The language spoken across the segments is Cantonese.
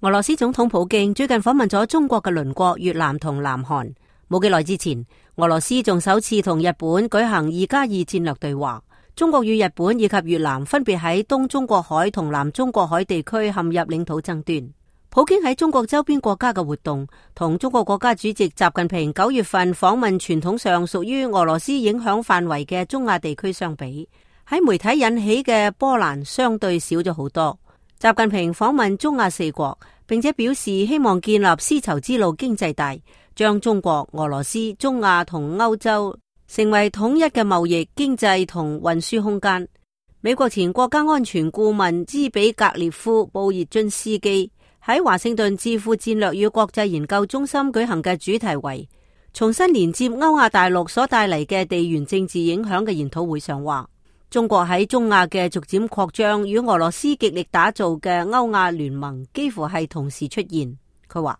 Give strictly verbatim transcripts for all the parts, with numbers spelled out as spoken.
俄羅斯總統普京最近訪問咗中國嘅鄰國越南同南韓，冇幾耐之前，俄羅斯仲首次同日本舉行二加二戰略對話。中國與日本以及越南分別喺東中國海同南中國海地區陷入領土爭端。普京喺中國周邊國家嘅活動，同中國國家主席習近平九月份訪問傳統上屬於俄羅斯影響範圍嘅中亞地區相比，喺媒體引起嘅波瀾相對少咗好多。習近平訪問中亞四國，並且表示希望建立絲綢之路經濟帶，將中國、俄羅斯、中亞同歐洲成為統一嘅貿易、經濟同運輸空間。美國前國家安全顧問茲比格列夫·布熱津斯基喺華盛頓智庫戰略與國際研究中心舉行嘅主題為重新連接歐亞大陸所帶嚟嘅地緣政治影響嘅研討會上話，中國喺中亞嘅逐漸擴張與俄羅斯極力打造嘅歐亞聯盟幾乎係同時出現。佢話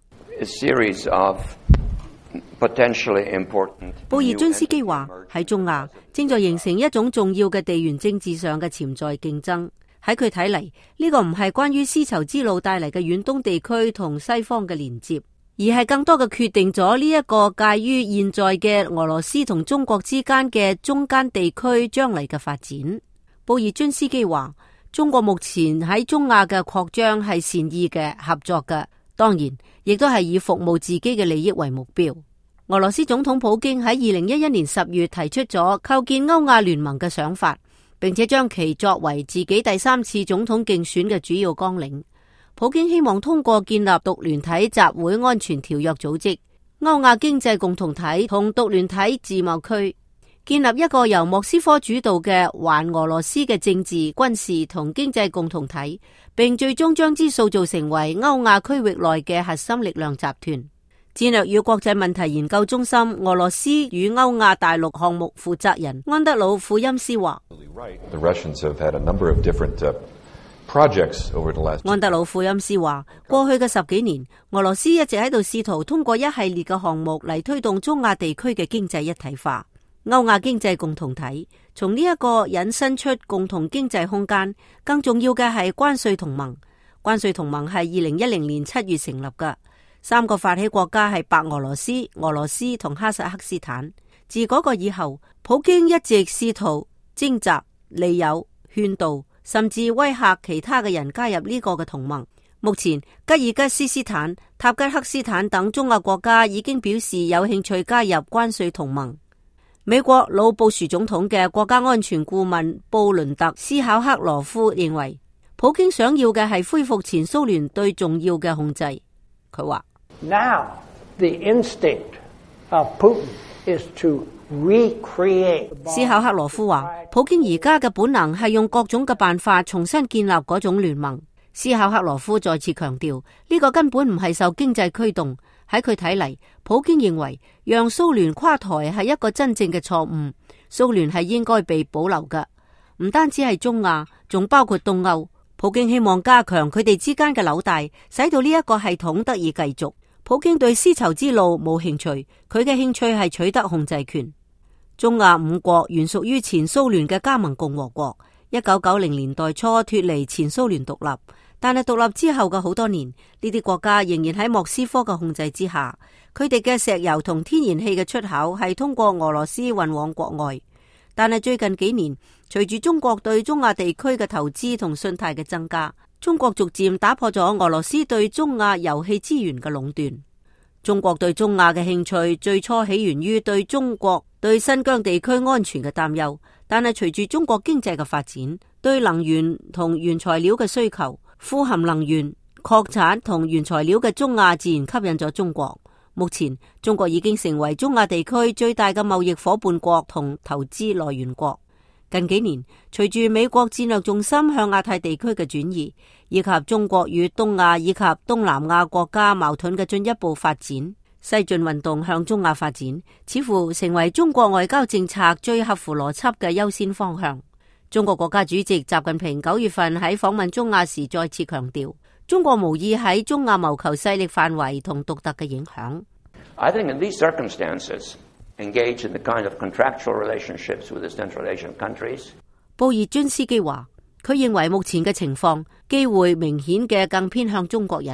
布爾津斯基話喺中亞正在形成一種重要嘅地緣政治上嘅潛在競爭。喺佢睇嚟，呢個唔係關於絲綢之路帶嚟嘅遠東地區同西方嘅連接，而係更多嘅決定咗呢一個介於現在嘅俄羅斯同中國之間嘅中間地區將來嘅發展。布爾津斯基話，中國目前喺中亞嘅擴張係善意嘅、合作嘅，當然亦都係以服務自己嘅利益為目標。俄羅斯總統普京喺二零一一年十月提出咗構建歐亞聯盟嘅想法，並且將其作為自己第三次總統競選嘅主要綱領。普京希望通過建立獨聯體集會安全條約組織、歐亞經濟共同體同獨聯體自貿區，建立一個由莫斯科主導嘅環俄羅斯嘅政治、軍事同經濟共同體，並最終將之塑造成為歐亞區域內嘅核心力量集團。戰略與國際問題研究中心俄羅斯與歐亞大陸項目負責人安德魯庫欽斯話，安德魯庫欽斯話，過去嘅十幾年，俄羅斯一直喺度試圖通過一系列嘅項目嚟推動中亞地區嘅經濟一體化。歐亞經濟共同體從呢一個引申出共同經濟空間，更重要嘅係關稅同盟。關稅同盟係二零一零年七月成立嘅。三個發起國家係白俄羅斯、俄羅斯同哈薩克斯坦。自嗰個以後，普京一直試圖徵集、利誘、勸導，甚至威嚇其他嘅人加入呢個嘅同盟。目前，吉爾吉斯斯坦、塔吉克斯坦等中亞國家已經表示有興趣加入關稅同盟。美國老布殊總統嘅國家安全顧問布倫特斯考克羅夫認為，普京想要嘅係恢復前蘇聯對重要嘅控制。佢話 ：Now the instinct of Putin is to recreate。 斯考克羅夫話，普京而家嘅本能係用各種嘅辦法重新建立嗰種聯盟。斯考克羅夫再次強調，呢個根本唔係受經濟驅動。喺佢睇嚟，普京認為讓蘇聯垮台係一個真正嘅錯誤。蘇聯係應該被保留嘅，唔單止係中亞，仲包括東歐。普京希望加強佢哋之間嘅紐帶，使到呢一個系統得以繼續。普京對絲綢之路冇興趣，佢嘅興趣係取得控制權。中亞五國原屬於前蘇聯嘅加盟共和國，一九九零年代初脫離前蘇聯獨立。但係獨立之後嘅好多年，呢啲國家仍然喺莫斯科嘅控制之下。佢哋嘅石油同天然氣嘅出口係通過俄羅斯運往國外。但係最近幾年，隨住中國對中亞地區嘅投資同信貸嘅增加，中國逐漸打破咗俄羅斯對中亞油氣資源嘅壟斷。中國對中亞嘅興趣最初起源於對中國對新疆地區安全嘅擔憂，但係隨住中國經濟嘅發展，對能源同原材料嘅需求，富含能源、礦產同原材料嘅中亞自然吸引咗中國。目前，中國已經成為中亞地區最大嘅貿易夥伴國同投資來源國。近幾年，隨住美國戰略重心向亞太地區嘅轉移，以及中國與東亞以及東南亞國家矛盾嘅進一步發展，西進運動向中亞發展，似乎成為中國外交政策最合乎邏輯嘅優先方向。中國國家主席習近平九月份喺訪問中亞時再次強調，中國無意喺中亞謀求勢力範圍同獨特嘅影響。 I think in these circumstances, engage in the kind of contractual relationships with the Central Asian countries. 布爾津斯基話，佢認為目前嘅情況機會明顯嘅更偏向中國人。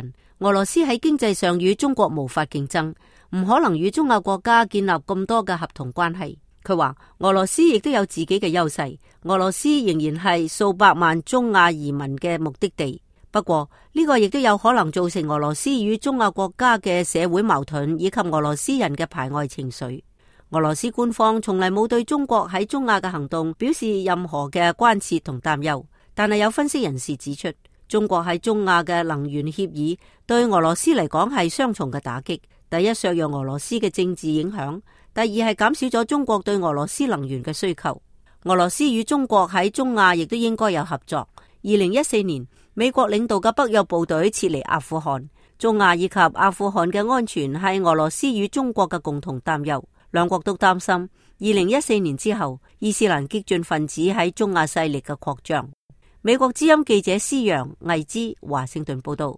俄羅斯喺經濟上與中國無法競爭，唔可能與中亞國家建立咁多嘅合同關係。佢話俄羅斯亦都有自己嘅優勢，俄羅斯仍然係數百萬中亞移民嘅目的地。不過呢個亦都有可能造成俄羅斯與中亞國家嘅社會矛盾，以及俄羅斯人嘅排外情緒。俄羅斯官方從嚟冇對中國喺中亞嘅行動表示任何嘅關切同擔憂，但係有分析人士指出，中國喺中亞嘅能源協議對俄羅斯嚟講係雙重嘅打擊。第一，削弱俄羅斯嘅政治影響；第二係減少咗中國對俄羅斯能源嘅需求。俄羅斯與中國喺中亞亦都應該有合作。二零一四年，美國領導嘅北約部隊撤離阿富汗，中亞以及阿富汗嘅安全係俄羅斯與中國嘅共同擔憂。兩國都擔心二零一四年之後，伊斯蘭激進分子喺中亞勢力嘅擴張。美國之音記者施陽、魏之華盛頓報道。